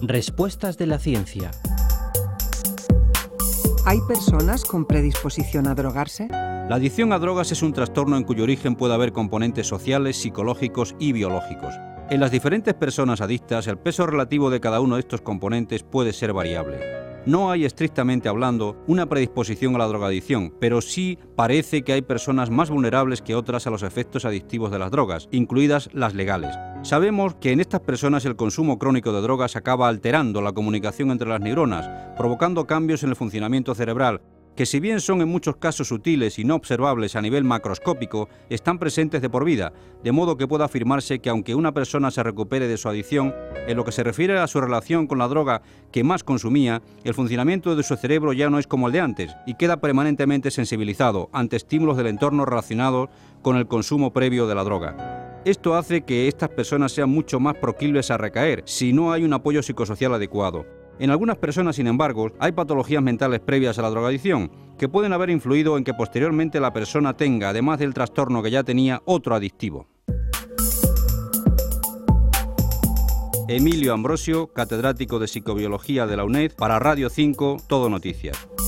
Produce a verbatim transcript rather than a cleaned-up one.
Respuestas de la ciencia. ¿Hay personas con predisposición a drogarse? La adicción a drogas es un trastorno en cuyo origen puede haber componentes sociales, psicológicos y biológicos. En las diferentes personas adictas, el peso relativo de cada uno de estos componentes puede ser variable. No hay, estrictamente hablando, una predisposición a la drogadicción, pero sí parece que hay personas más vulnerables que otras a los efectos adictivos de las drogas, incluidas las legales. Sabemos que en estas personas el consumo crónico de drogas acaba alterando la comunicación entre las neuronas, provocando cambios en el funcionamiento cerebral, que si bien son en muchos casos sutiles y no observables a nivel macroscópico, están presentes de por vida, de modo que puede afirmarse que aunque una persona se recupere de su adicción, en lo que se refiere a su relación con la droga que más consumía, el funcionamiento de su cerebro ya no es como el de antes y queda permanentemente sensibilizado ante estímulos del entorno relacionados con el consumo previo de la droga. Esto hace que estas personas sean mucho más proclives a recaer si no hay un apoyo psicosocial adecuado. En algunas personas, sin embargo, hay patologías mentales previas a la drogadicción que pueden haber influido en que posteriormente la persona tenga, además del trastorno que ya tenía, otro adictivo. Emilio Ambrosio, catedrático de Psicobiología de la UNED, para Radio cinco, Todo Noticias.